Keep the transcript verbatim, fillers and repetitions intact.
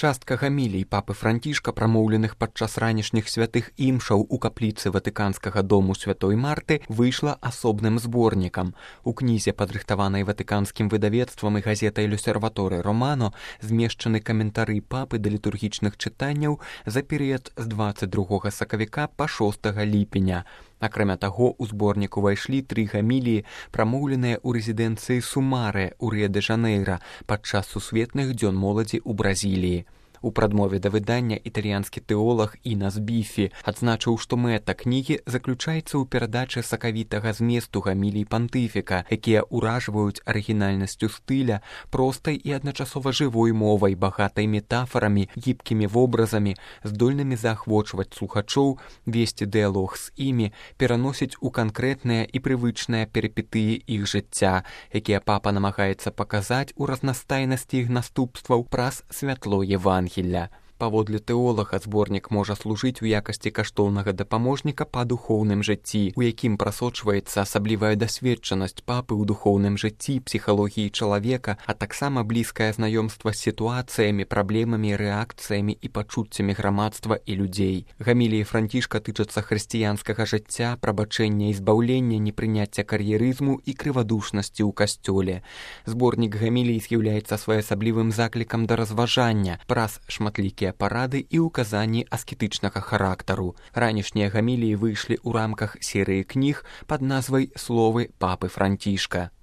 Частка гамілій папы Францішка, прамоўленых падчас ранішніх святых імшаў у капліцы Ватыканскага дому святой Марты, выйшла асобным зборнікам. У кнізе, падрыхтаванай ватыканскім выдавецтвам і газетай «L'Osservatore Romano», змешчаны каментары папы да літургічных чытанняў за перыяд з дваццаць другога сакавіка па шостага ліпеня. Акрамя таго, у зборнік увайшлі тры гаміліі, прамоўленыя ў рэзідэнцыі Сумарэ ў Рыа-дэ-Жанэйра падчас сусветных дзён моладзі ў Бразіліі. У прадмове да выдання італьянскі тэолаг Інас Біфі адзначыў, што мэта кнігі заключаецца ў перадачы сакавітага зместу гамілій пантыфіка, якія ўражваюць арыгінальнасцю стыля, простай і адначасова жывой мовай, багатай метафарамі, гібкімі вобразамі, здольнымі заахвочваць слухачоў, весці дыялог з імі, пераносіць у канкрэтныя і прывычныя перыпетыі іх жыцця, якія папа намагаецца паказаць у разнастайнасці іх наступстваў праз святло Евангелія. Паводле тэолага, зборнік можа служыць у якасці каштоўнага дапаможніка па духоўным жыцці, у якім прасочваецца асаблівая дасведчанасць папы ў духоўным жыцці, псіхалогіі чалавека, а таксама блізкае знаёмства з сітуацыямі, праблемамі, рэакцыямі і пачуццямі грамадства і людзей. Гаміліі Францішка тычацца хрысціянскага жыцця, прабачэння і збаўлення, непрыняцця кар'ерызму і крывадушнасці ў касцёле. Зборнік гамілій з'яўляецца своеасаблівым заклікам да разважання праз шматлікія парады і ўказанні аскетычнага характару. Ранішнія гаміліі выйшлі ў рамках серыі кніг пад назвай «Словы папы Францішка».